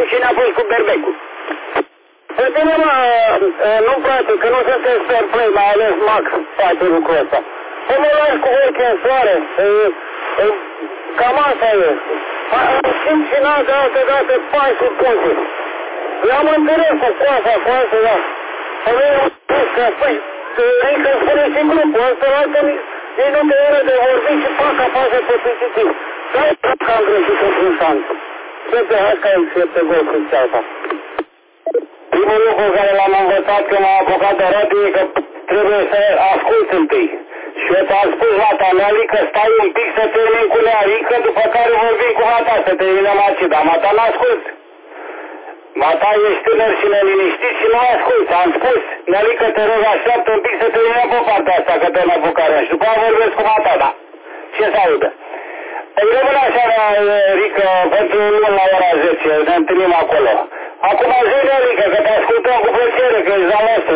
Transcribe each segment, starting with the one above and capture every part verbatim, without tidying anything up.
cine a fost cu berbecul? Pe bine, mă, nu-mi place, că nu sunteți fair play, mai ales Max face lucrul ăsta. Să mă lași cu ochi în soare, cam asta e. Simt și n-altă altă dată pai și punte. Eu am înțeles cu coasa, cu asta, da. Să nu i-am spus că, păi, Rică spune și grupul ăsta, altă nici nu te ură de vorbit și fac apasă pe pisitiv. Stai că am greșit într-un șans. Șepte, hai că ai șepte gol cu ceața. Primul lucru care l-am învățat când m-am apucat de rap e că trebuie să ascult întâi. Și eu ți-am spus la Taneli că stai un pic să termin cu Nealică, după care vorbim cu Mata să terminăm aici, dar Mata n-ascult. Mata ești tânăr și neliniștit și nu asculti, am spus. Nealică, te rog, așteaptă un pic să terminăm pe partea asta, că te-am apucat și după aia vorbesc cu Mata, da. Ce să audă? Îi rămân așa, Rică, pentru luni la ora zece, ne întâlnim acolo. Acum zi, Nealică, că te ascultăm cu plăcere, că ești la nostru.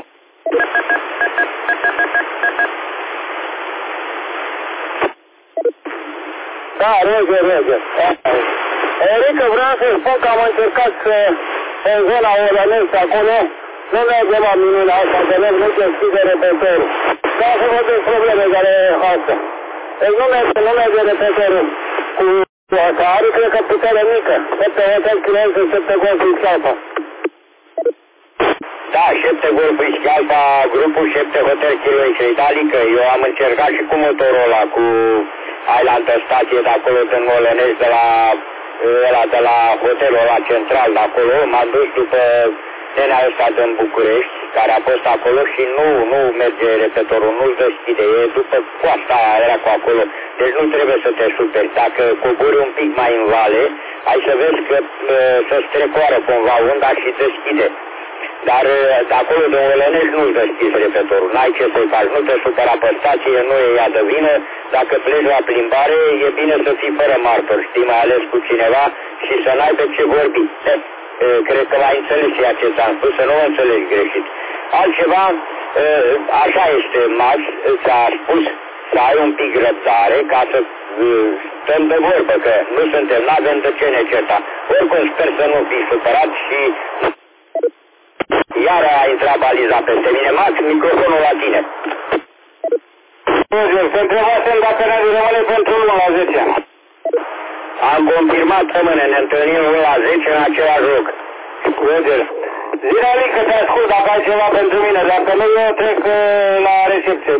Da, rege, rege. Rică, vreau să-i spun că am încercat să, în zona Olănești, acolo, nu mergem la minunea asta, că nu deschide repetorul. Da, să văd probleme care e asta. Deci nu merge, nu merge repetorul cu asta. Are, cred că, putere mică. șapte hotel cliență, șapte gol cu Scalpa. Da, șapte gol cu Scalpa, grupul șapte hotel cliență, italică. Eu am încercat și cu motorul ăla, cu Island stație de acolo, din Olănești, de la, ăla, de la hotelul ăla central de acolo. M-am dus după nenea ăsta din București, care a fost acolo și nu, nu merge repetorul, nu-și deschide, e după coasta aia, era cu acolo, deci nu trebuie să te superi. Dacă cobori un pic mai în vale, ai să vezi că să strecoară cumva unda și deschide. Dar de acolo de Olănești nu-și deschide repetorul, n-ai ce să-i faci, nu te supăra pe stație, nu e ea de vină, dacă pleci la plimbare, e bine să fii fără martor, știi, mai ales cu cineva și să n-ai pe ce vorbi. Cred că l-ai înțeles ceea ce ți-am spus, să nu înțelegi greșit. Altceva, așa este, Max, ți-a spus să ai un pic răbdare ca să stăm de vorbă, că nu suntem, n-avem de ce ne certa. Oricum sper să nu fii supărat și iar a intrat baliza peste mine. Max, microfonul la tine. Să întrebasem dacă ne rămâne pentru luna la zece. Am confirmat, rămâne, ne întâlnim la zece în același loc. Roger. Zine, Alică, te ascult dacă ai ceva pentru mine, dacă nu, eu trec la recepție.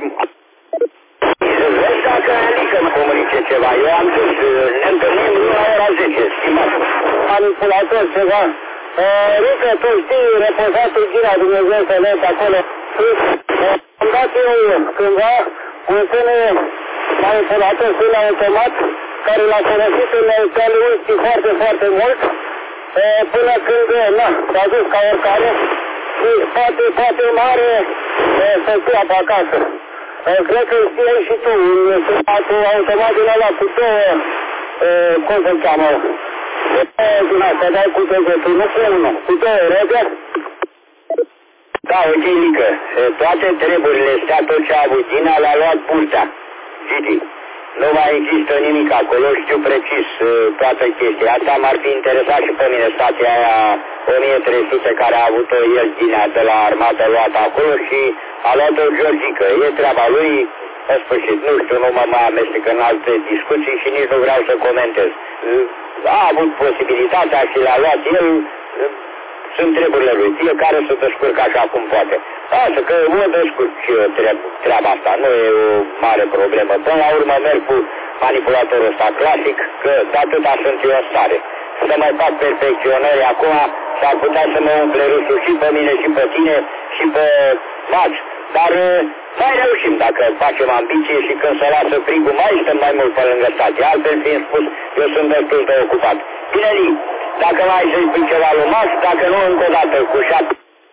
Vezi dacă Alică mă comunice ceva, eu am zis, ne întâlnim la ora zece, stimat. Manipulator ceva. Rică, tu știi, repozatul Gira Dumnezeu să vezi acolo. Am dat eu cândva un sână manipulator, sână automat, care l-a folosit în Italia foarte, foarte mult, până când, na, s-a dus ca oricare și poate, poate mare să fie pe acasă. Cred că știi și tu, un automat din ăla cu două, cum se cheamă, din asta, dai cu degetul, nu cu unul, cu două, Roger? Da, uite, Lică, toate treburile astea, tot ce a avut Gina, le-a luat Purtea, Gigi. Nu mai există nimic acolo, știu precis toată chestia asta. M-ar fi interesat și pe mine stația aia o mie trei sute care a avut-o el Ginea de la armată luată acolo și a luat-o Georgică. E treaba lui, în sfârșit, nu știu, nu mă mai amestec în alte discuții și nici nu vreau să comentez. A avut posibilitatea și l-a luat el, sunt treburile lui, fiecare să descurcă așa cum poate. Asta că mă descurc și eu treaba asta, nu e o mare problemă. Până la urmă merg cu manipulatorul ăsta clasic, că de atâta sunt eu în stare. Să mai fac perfecționări acum, s-ar putea să mă umple râsul și pe mine și pe tine și pe Max, dar mai reușim dacă facem ambiție și când se lasă frigul mai stăm mai mult pe lângă stație. Altfel fiind spus, eu sunt destul de ocupat. Bine, Li, dacă mai ai să-i spui ceva lui Max, dacă nu încă o dată cu șapte.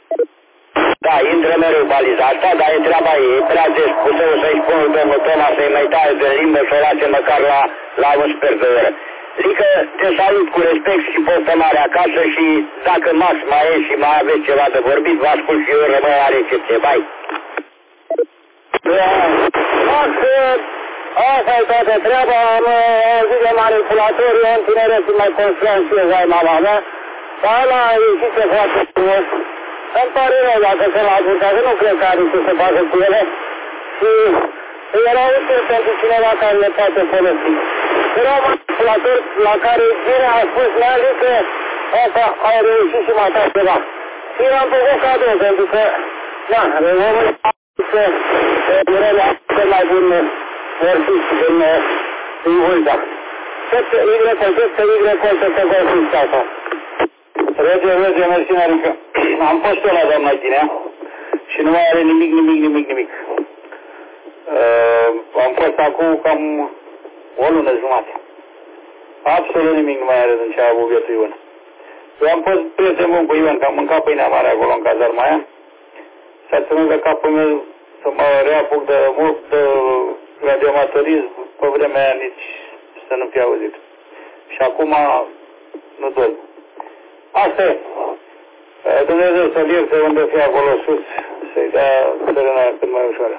Da, intră mereu baliza asta, dar e treaba ei, e prea des pusă, o să-i spun domnul Toma să-i mai taie de limbă și o lase măcar la, la un sfert de oră. Lică, te salut cu respect și poftă mare acasă și dacă Max mai e și mai aveți ceva de vorbit, vă ascult și eu rămân la recepție. Bai! Max, asta e toată treaba, am auzit de manipulatori, eu în tineret și mai construiam și eu, vai mama mea. Dar ăla a ieșit să facă frumos. Îmi pare rău dacă se l-a ajutat, nu cred că are ce să facă cu ele. Și era util pentru cineva care le poate folosi. Era un manipulator la care Gine a spus Neali că asta a reușit și mata ceva. Și i-am făcut cadou, pentru că, da, omul a spus că urele cel mai bun morfist din, din Vulta. Cred că Y-Colț, că Y-Colț să găsiți asta. Rege, rege, mersi, Narică. Am fost la doamna Ghinea și nu mai are nimic, nimic, nimic, nimic. Uh, am fost acum cam o lună jumate. Absolut nimic nu mai are din ce a avut vietul Ion. Eu am fost prieten bun cu Ion, că am mâncat pâinea mare acolo în cazarma aia. S-a ținut de capul meu să mă reapuc de mult de radioamatorism, pe vremea aia nici să nu fi auzit. Și acum nu dorm. Asta e. Dumnezeu să-l ierte unde fie acolo sus, să-i dea sărănarea cât mai ușoară.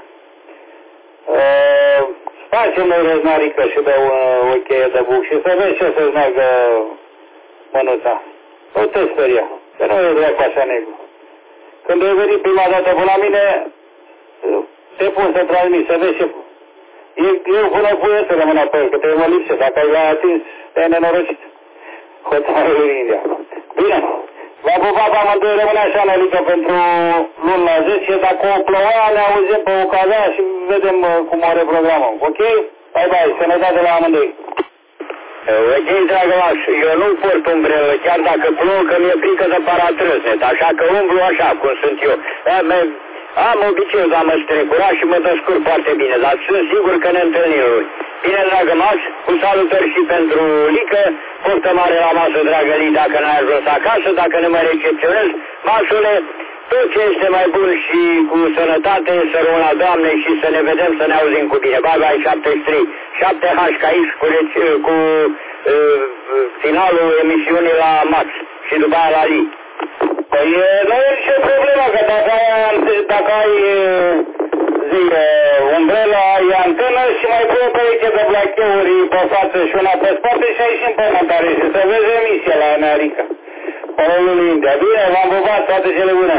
Facem noi răznarică și dă o cheie de buc și să vezi ce să-ți meargă mânuța. Nu te speria, că nu e dracu așa negru. Când ai venit prima dată până la mine, te pun să transmit, să vezi ce... Eu până puie să rămână pe el, că te mă lipse, dacă ai l-a atins, te-ai nenorocit. Hotărâi în India. Bine, v-am pupat pe amândoi, rămâne așa, Nelică, pentru luni la zece, dacă o ploua, ne auzim pe ocazia și vedem cum o reprogramăm. Ok? Bye, bye, sănătate la amândoi. Ok, dragă Max, eu nu port umbrelă, chiar dacă plouă, că mi-e frică de paratrăsnet, așa că umblu așa, cum sunt eu. Am obiceiul de a mă strecura și mă descurc foarte bine, dar sunt sigur că ne întâlnim. Bine, dragă Max, cu salutări și pentru Lică, poftă mare la masă, dragă Li, dacă n-ai ajuns acasă, dacă nu mă recepționez, Maxule, tot ce este mai bun și cu sănătate, să rămână la Doamne și să ne vedem, să ne auzim cu bine. Bye, bye, șaptezeci și trei, șapte H ca aici cu, cu uh, finalul emisiunii la Max și după aia la Li. Păi nu e nicio problemă, că dacă ai, dacă ai zi, umbrela, ai antenă și mai pui o pereche de blacheuri pe față și una pe spate și ai și în pământare și să vezi emisia la America. Părălul India. Bine, v-am pupat, toate cele bune.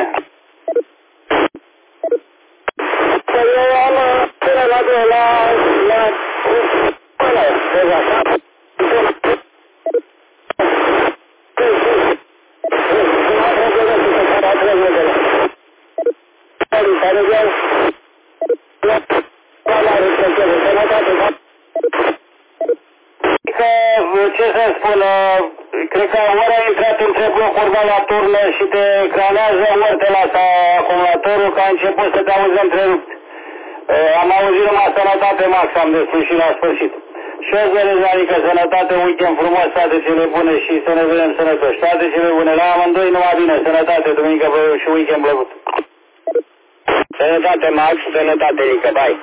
Păi eu am până la la la până la ce să spun, cred că ori a intrat între blocuri de la turnă și te ecranează, ori te lasă acumulatorul, că a început să te auzi întrerupt. Am auzit numai sănătate, Max, am despre și la sfârșit. Și o să vezi, adică sănătate, weekend frumos, toate cele bune și să ne vedem sănătoși. Toate cele bune, la amândoi numai bine, sănătate, duminică și weekend plăcut. Sănătate, Max, sănătate, Lică, bye.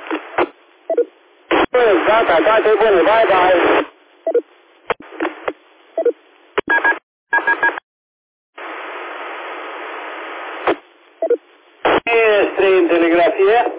Gata, toate bune, bye, bye. Este în telegrafie.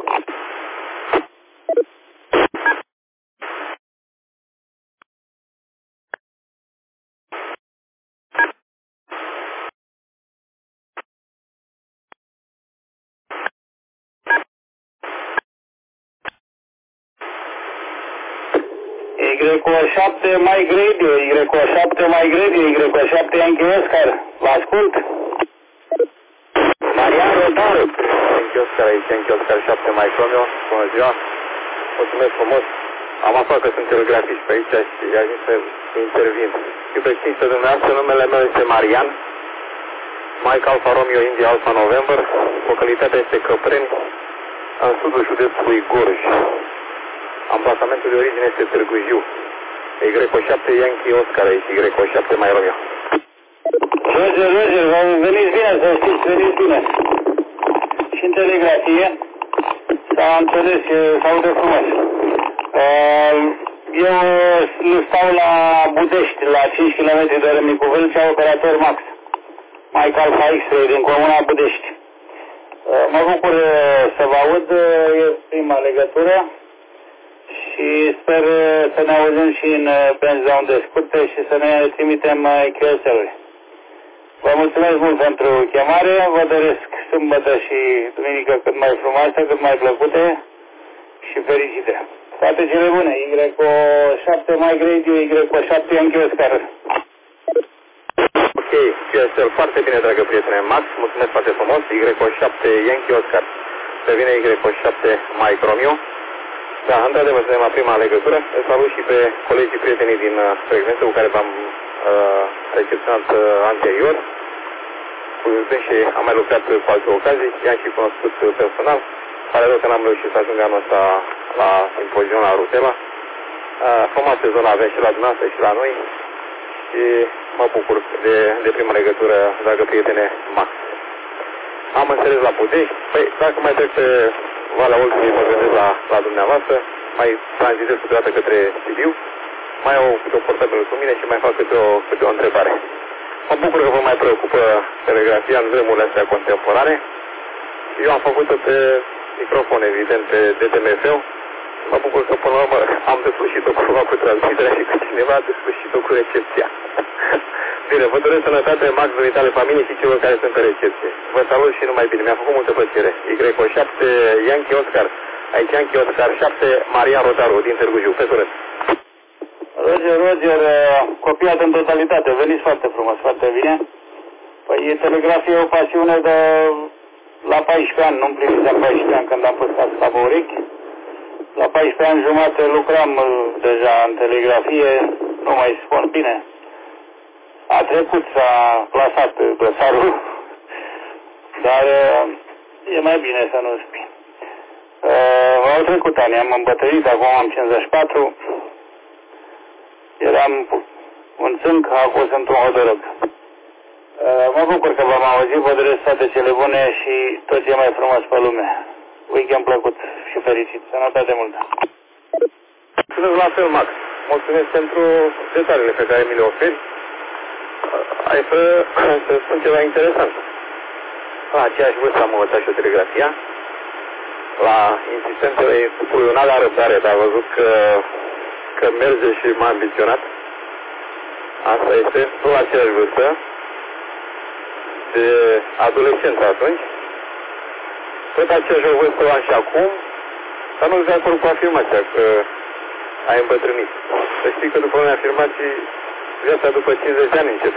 Y șapte mai grade, Y șapte mai grade, Y șapte Yankee Oscar. Vă ascult? Marian Rotaru. Yankee Oscar aici, Yankee Oscar șapte mai Romeo. Bună ziua. Mulțumesc frumos. Am aflat că sunt telegrafiști pe aici și i-aș să intervin. Iubesc cinstă dumneavoastră, numele meu este Marian. Mike Alfa Romeo India Alfa November. Localitatea este Căpreni, în sudul județului Gorj. Amplasamentul de origine este Târgu Jiu. Y șapte Yankee Oscar aici, Y șapte mai Romeo. Roger, Roger, veniți bine, să știți, veniți bine. Și în telegrafie s-a înțeles, s-aude frumos. Eu stau la Budești, la cinci kilometri de Râmnicu Vâlcea, operator Max. Mike Alfa X-Ray din comuna Budești. Mă bucur să vă aud, e prima legătură. Și sper să ne auzim și în benza unde scurte și să ne trimitem Q S L-uri. Vă mulțumesc mult pentru chemare, vă doresc sâmbătă și duminică cât mai frumoase, cât mai plăcute și fericite. Toate cele bune, Y O șapte Mike Radio, Y O șapte Yankee Oscar. Ok, este foarte bine, dragă prietene. Max, mulțumesc foarte frumos, Y O șapte Yankee Oscar. Pe vine Y O șapte Mike Romeo. Da, într-adevăr, suntem la prima legătură. Îl salut și pe colegii prietenii din uh, frecvență cu care v-am uh, recepționat uh, anterior. Cu dânsii am mai lucrat cu alte ocazii, i-am și cunoscut personal. Pare rău că n-am reușit să ajung anul ăsta la simpozion la Rutela. Uh, frumoasă zona avem și la dumneavoastră și la noi. Și mă bucur de, de prima legătură, dragă prietene, Max. Am înțeles la Budești. Păi, dacă mai trec pe Valea Oltului, mă gândesc la, la dumneavoastră, mai tranzitez câteodată către Sibiu, mai au câte o portabilă cu mine și mai fac câte o, câte o întrebare. Mă bucur că vă mai preocupă telegrafia în vremurile astea contemporane. Eu am făcut-o pe microfon, evident, pe D T M F-ul. Mă bucur că până la urmă am deslușit-o cumva cu transmiterea și că cineva a deslușit-o cu recepția. Bine, vă doresc sănătate, Max, dumitale, familie și celor care sunt pe recepție. Vă salut și numai bine, mi-a făcut multă plăcere. Y O șapte Yankee Oscar, aici Yankee Oscar șapte Marian Rotaru din Târgu Jiu. Pe curând. Roger, Roger, copiat în totalitate, veniți foarte frumos, foarte bine. Păi telegrafia e o pasiune de la paisprezece ani, nu-mi plinisem paisprezece ani când am pus casca pe urechi. La paisprezece ani jumate lucram deja în telegrafie, nu mai spun bine. A trecut, s-a plasat dosarul, dar e mai bine să nu spui. Uh, au trecut ani, am îmbătrânit, acum am cincizeci și patru, eram un țânc, acum sunt un hodorog. Uh, mă bucur că v-am auzit, vă doresc toate cele bune și tot ce mai frumos pe lume. Weekend plăcut și fericit, sănătate multă. Mulțumesc la fel, Max. Mulțumesc pentru detaliile pe care mi le oferi. Hai să, să spun ceva interesant. La aceeași vârstă am învățat și o telegrafia. La insistențele institutului n-a dat răbdare, dar am văzut că, că merge și m-a ambiționat. Asta este, tot la aceeași vârstă, de adolescență atunci. Tot aceeași vârstă am și acum, dar nu sunt de acord cu afirmația că ai îmbătrânit. Să știi că după unei afirmații, viața după cincizeci de ani încep.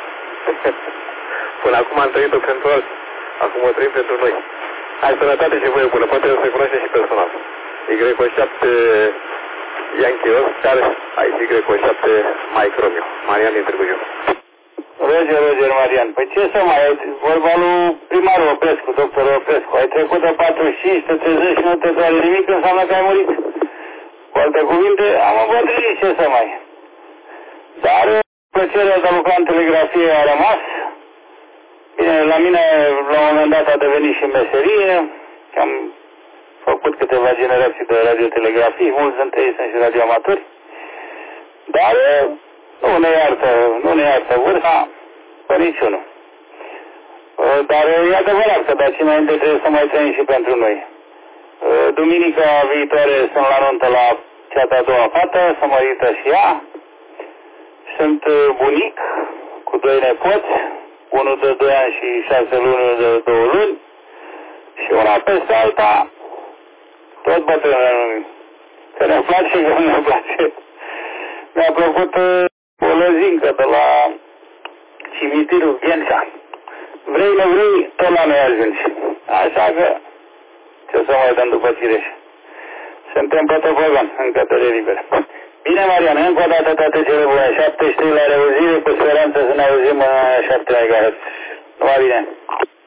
Până acum am trăit-o pentru alții. Acum o trăim pentru noi. Hai, sănătate și voie bună. Poate să cunoaște și personal. Y O șapte Yankee Oscar, aici Y O șapte Mike Romeo. Marian din Târgu Jiu. Roger, Roger, Marian. Păi ce să mai ai? Vorba lui primarul Oprescu, doctorul Oprescu. Ai trecut de patruzeci și cinci, te trezești și nu te doare nimic, înseamnă că ai murit. Cu alte cuvinte, am îmbătrânit, ce să mai. Dar plăcerea de a lucra în telegrafie a rămas. Bine, la mine la un moment dat a devenit și meserie, că am făcut câteva generații de radiotelegrafii, mulți dintre ei sunt și radioamatori, dar nu ne iartă, nu ne iartă vârsta, pe niciunul. Dar e adevărat că de aici înainte trebuie să mai trăim și pentru noi. Duminica viitoare sunt la nuntă la cea de-a doua fată, să mărită și ea. Sunt bunic cu doi nepoți, unul de doi ani și șase luni, unul de două luni, și una peste alta, tot bătrână. Că ne place, că nu ne place. Mi-a plăcut o lăzincă de la cimitirul Ghencea. Vrei, nu vrei, tot la noi ajungi. Așa că, ce să mai dăm după Cireș? Suntem pe topogan, în cătărie liberă. Bine, Marian, încă o dată toate cele bune. șaptezeci și trei la reauzire, cu speranță să ne auzim în șapte megahertz. Numai bine.